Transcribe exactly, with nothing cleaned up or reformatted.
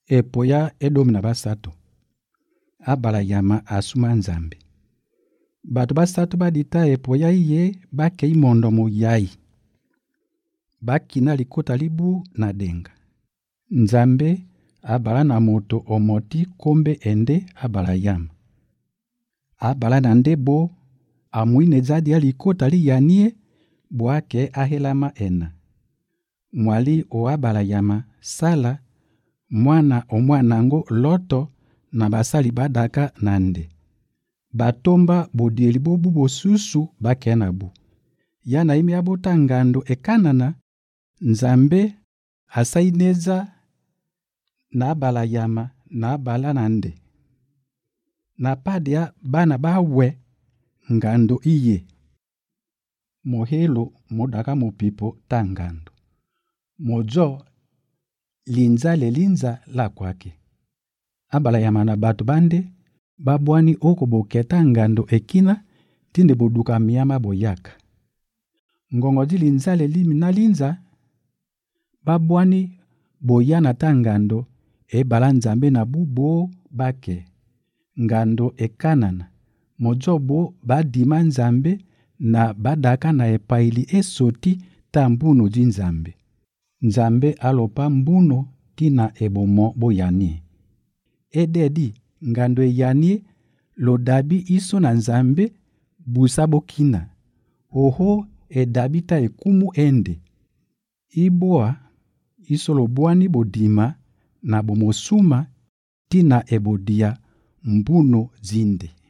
epoya edomi na basatu. Abala yama asuma nzambe. Batu basatu badita epoya iye bake imondo mu yai. Bakina likota libu na denga. Nzambe abala na moto omoti kombe ende abala yama. Abala na ndebo amuine zadi ya likota li yanie buake ahelama ena. Mwali o abala yama sala mwana omwanango loto na basali badaka nande. Batomba bodieli bobu bosusu bakenabu. Yana imi abota ngando ekanana nzambe asaineza na abala yama na abala nande. Na padia bana bawe ngando iye. Mohelo modaka mopipo tangando. Mojo linza le linza la kwake. Abala yama na batu bande babwani oko boketa ngando ekina tinde boduka miyama boyaka. Ngongoji linza le limi na linza babwani boyana tangando e bala nzambe na bubo bake. Ngando ekanana. Mojobo badima nzambe na badaka na epaili esoti tambuno di nzambe. Nzambe alopa mbuno tina ebomo boyani. Ededi ngando eyani lodabi iso na nzambe busabo kina. Oho edabita ekumu ende. Iboa iso lobuani bodima na bomosuma tina ebodia mbuno zinde.